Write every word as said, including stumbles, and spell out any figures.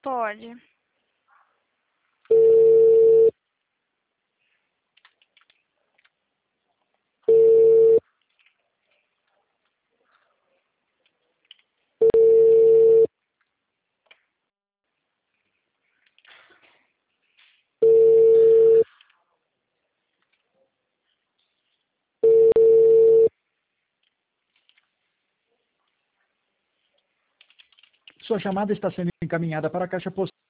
Pode. Sua chamada está sendo encaminhada para a caixa postal